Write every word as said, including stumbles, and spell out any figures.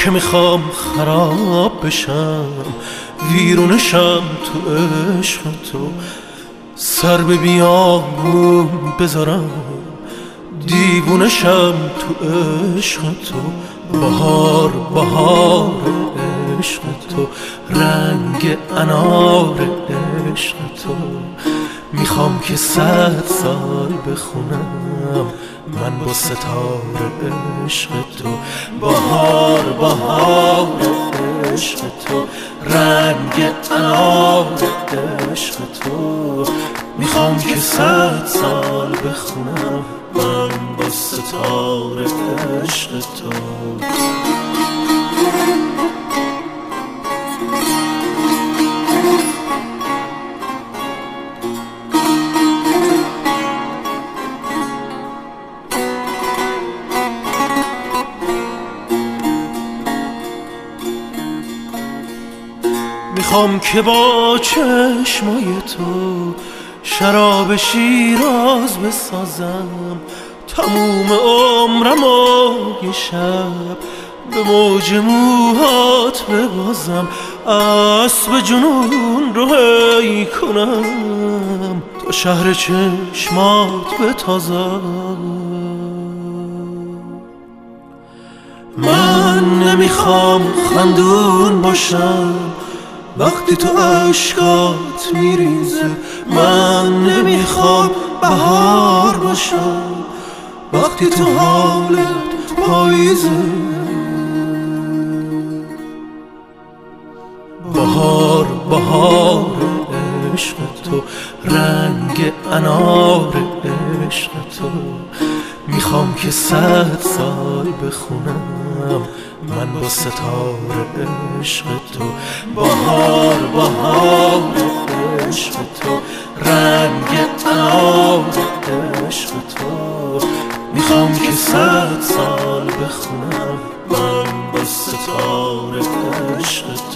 که میخوام خراب بشم، ویرونشم تو عشق تو، سر به بیابون بذارم، دیوونشم تو عشق تو. بهار بهار عشق تو، رنگ انار عشق تو، میخوام که صد سال بخونم من با ستاره عشق تو. بهار بهار عشق تو، رنگ انار عشق تو، میخوام که صد سال بخونم من با ستاره عشق تو. میخوام که با چشمای تو شراب شیراز بسازم، تموم عمرم و یه شب به موج موهات ببازم، اسب جنون رو هی کنم تا شهر چشمات بتازم. من نمیخوام خندون باشم وقتی تو عشقات میریزه، من نمیخوام بهار باشم وقتی تو حالت پاییزه. بهار بهار عشق تو، رنگ انار عشق تو، میخوام که صد سال بخونم من با ستاره عشق تو. بهار بهار عشق تو، رنگ انار عشق تو، میخوام که صد سال بخونم من با ستاره عشق تو.